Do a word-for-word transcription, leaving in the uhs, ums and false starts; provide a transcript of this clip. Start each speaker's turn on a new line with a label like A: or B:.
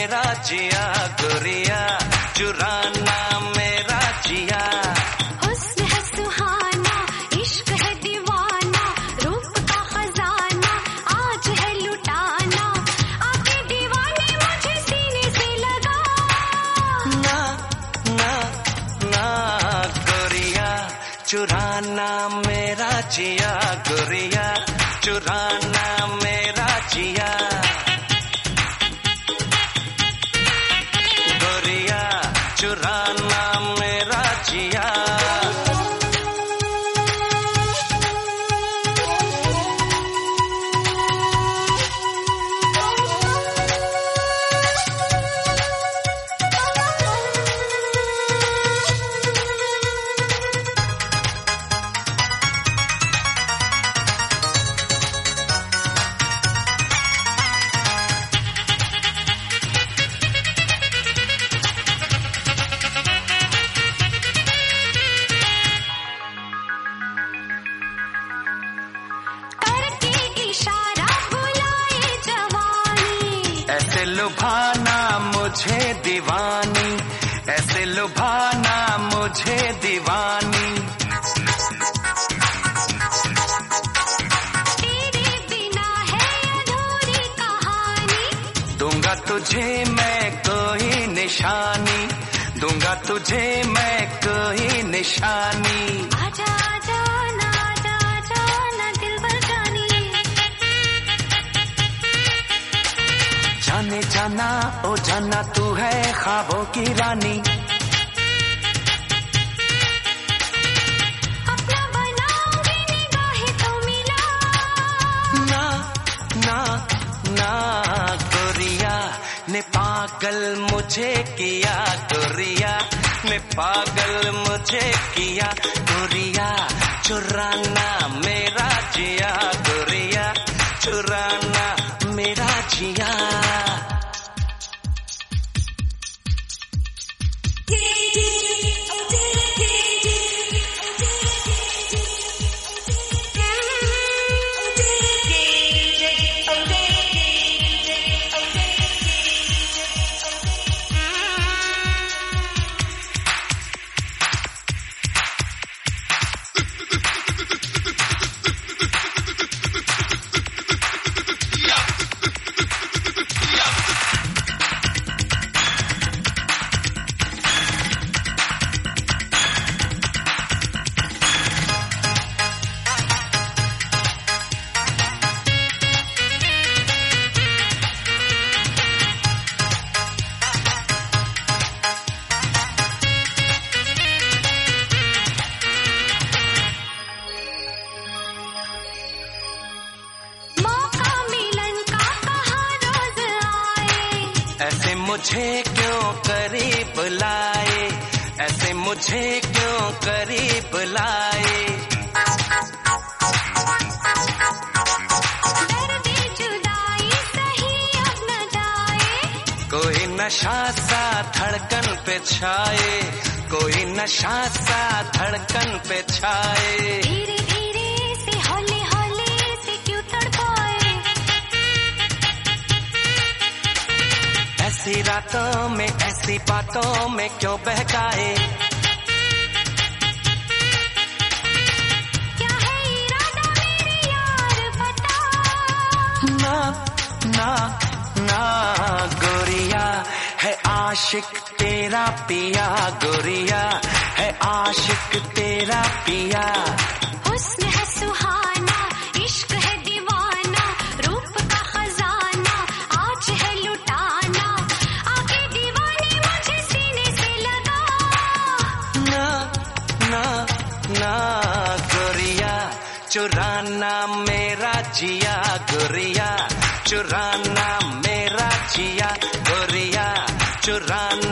A: मेरा जिया गोरिया चुराना मेरा जिया।
B: हुस्न है सुहाना इश्क है दीवाना रूप का खजाना आज है लुटाना आके दीवाने मुझे सीने से लगा।
A: ना ना ना गोरिया चुराना मेरा जिया गोरिया चुराना मेरा जिया। गोरिया चुराना मेरा जिया। ऐसे लुभाना मुझे दीवानी ऐसे लुभाना मुझे दीवानी।
B: तेरे बिना है अधूरी कहानी
A: दूंगा तुझे मैं कोई निशानी दूंगा तुझे मैं कोई निशानी।
B: आजा आजा ना आजा आजा ना दिलबर जानी
A: जाने जाना ओ जाना तू है ख्वाबों की रानी।
B: अपना बनाऊंगी निगाहें तो मिला।
A: ना ना ना गोरिया ने पागल मुझे किया गोरिया ने पागल मुझे किया गोरिया चुराना मेरा जिया गोरिया चुराना मेरा जिया। ऐसे मुझे क्यों करीब लाए ऐसे मुझे क्यों करीब लाए।
B: दर्द जुदाई सही अब न जाए
A: कोई नशा सा धड़कन पे छाए कोई नशा सा धड़कन पे छाए।
B: धीरे धीरे से हौले हौले से क्यों तड़पाए
A: ऐसी रातों में ऐसी बातों में क्यों बहकाए।
B: क्या है इरादा मेरे यार बता।
A: ना ना ना गोरिया है आशिक तेरा पिया गोरिया है आशिक तेरा पिया।
B: हुस्न है सुहाना इश्क है दीवाना रूप का खजाना आज है लुटाना आके दीवाने मुझे सीने से लगा।
A: ना ना ना गोरिया चुराना मेरा जिया गोरिया चुराना मेरा जिया गोरिया चुराना